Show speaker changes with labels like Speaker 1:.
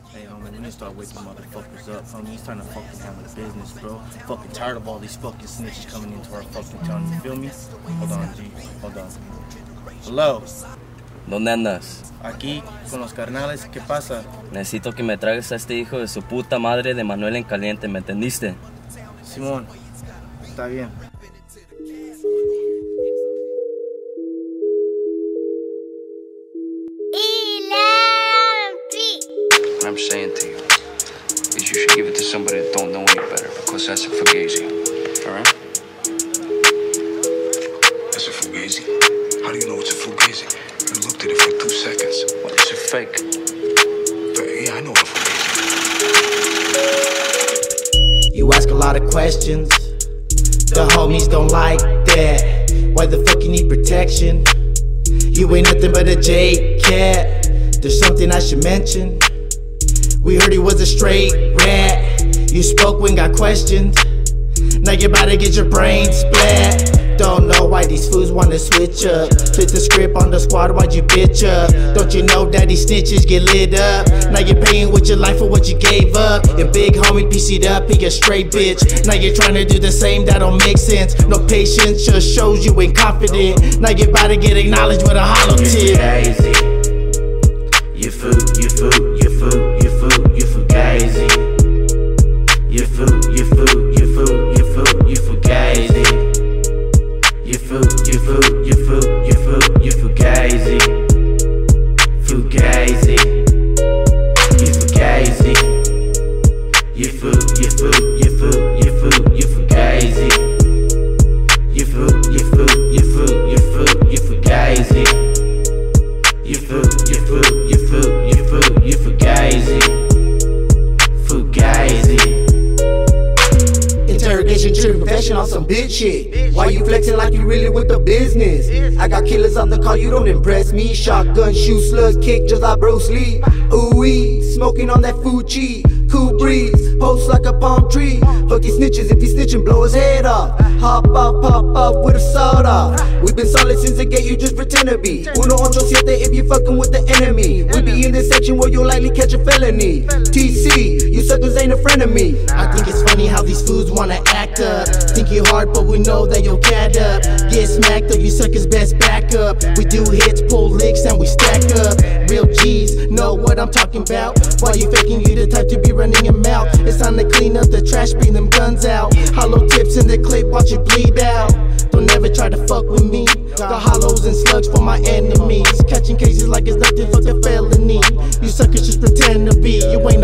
Speaker 1: Hey, homie, we need to start waking motherfuckers up, homie. He's trying to fucking handle the business, bro. Fucking tired of all these fucking snitches coming into our fucking town, you feel me? Hold on, G. Hold on. Hello.
Speaker 2: ¿Dónde andas?
Speaker 1: Aquí, con los carnales, ¿qué pasa?
Speaker 2: Necesito que me traigas a este hijo de su puta madre de Manuel en caliente, ¿me entendiste?
Speaker 1: Simón, está bien.
Speaker 3: What I'm saying to you is you should give it to somebody that don't know any better, because that's a fugazi, alright?
Speaker 4: That's a fugazi? How do you know it's a fugazi? You looked at it for 2 seconds.
Speaker 3: Well, it's a fake.
Speaker 4: Yeah, I know a fugazi.
Speaker 5: You ask a lot of questions, the homies don't like that. Why the fuck you need protection? You ain't nothing but a J-cat. There's something I should mention. We heard he was a straight rat. You spoke when got questioned. Now you about to get your brain splat. Don't know why these fools wanna switch up. Flip the script on the squad, why'd you bitch up? Don't you know that these snitches get lit up? Now you're paying with your life for what you gave up. Your big homie PC'd up, he a straight bitch. Now you're trying to do the same, that don't make sense. No patience, just shows you ain't confident. Now you about to get acknowledged with a hollow tip.
Speaker 6: Fugazi. You fugazi. You fugazi. You fugazi. Fugazi. You fugazi. You fugazi. You fugazi. You fugazi. Fugazi.
Speaker 5: Interrogation trick confession on some bitch shit. Why you flexing like you really with the business? I got killers on the call, you don't impress me. Shotgun, shoot, slug, kick just like Bruce Lee. Ooh-wee, smoking on that Fuji. Cool breeze, post like a palm tree. Fuck these snitches, if he's snitching, blow his head off. Hop up, pop up with a sawed off. We been solid since the gate, you just pretend to be. Uno ocho siete if you fucking with the enemy. We be in this section where you'll likely catch a felony. TC, you suckers ain't a friend of me. I think it's funny how these fools wanna act up. Think you hard, but we know that you'll cat up. Get smacked up, you suckers best back up. We do hits, pull licks, and we stack up. Real G's know what I'm talking about. Why you faking, you the type to be running your mouth. It's time to clean up the trash, bring them guns out. Hollow tips in the clip, watch it bleed out. Don't ever try to fuck with me. Got hollows and slugs for my enemies. Catching cases like it's nothing, fuck a felony. You suckers just pretend to be. You ain't